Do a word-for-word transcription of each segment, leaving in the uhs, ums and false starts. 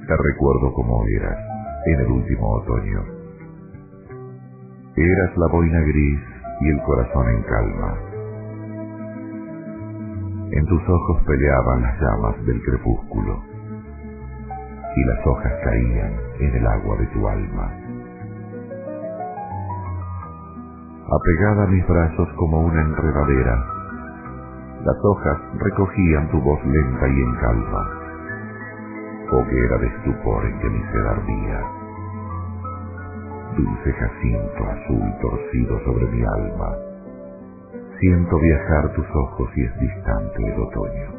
Te recuerdo como eras en el último otoño. Eras la boina gris y el corazón en calma. En tus ojos peleaban las llamas del crepúsculo y las hojas caían en el agua de tu alma. Apegada a mis brazos como una enredadera, las hojas recogían tu voz lenta y en calma, hoguera de estupor en que mi sed ardía. Dulce jacinto azul torcido sobre mi alma, siento viajar tus ojos y es distante el otoño.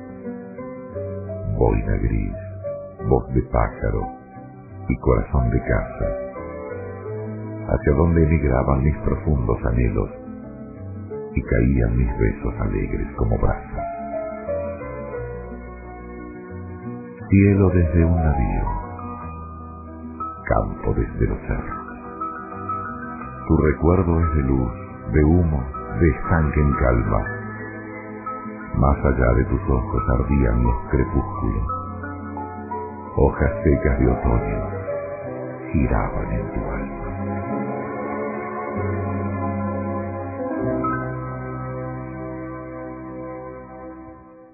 Boina gris, voz de pájaro y corazón de casa, hacia donde emigraban mis profundos anhelos y caían mis besos alegres como brasas. Cielo desde un navío, campo desde los cerros. Tu recuerdo es de luz, de humo, de estanque en calma. Más allá de tus ojos ardían los crepúsculos. Hojas secas de otoño giraban en tu alma.